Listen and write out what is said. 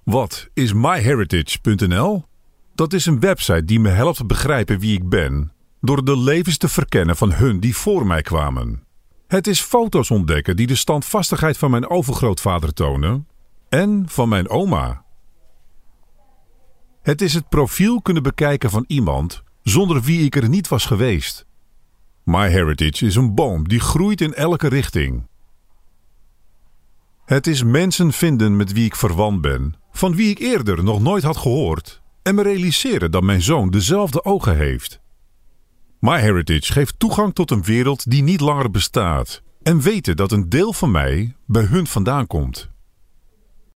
Wat is myheritage.nl? Dat is een website die me helpt begrijpen wie ik ben, door de levens te verkennen van hun die voor mij kwamen. Het is foto's ontdekken die de standvastigheid van mijn overgrootvader tonen en van mijn oma. Het is het profiel kunnen bekijken van iemand zonder wie ik er niet was geweest. MyHeritage is een boom die groeit in elke richting. Het is mensen vinden met wie ik verwant ben, van wie ik eerder nog nooit had gehoord, en me realiseren dat mijn zoon dezelfde ogen heeft. MyHeritage geeft toegang tot een wereld die niet langer bestaat en weten dat een deel van mij bij hun vandaan komt.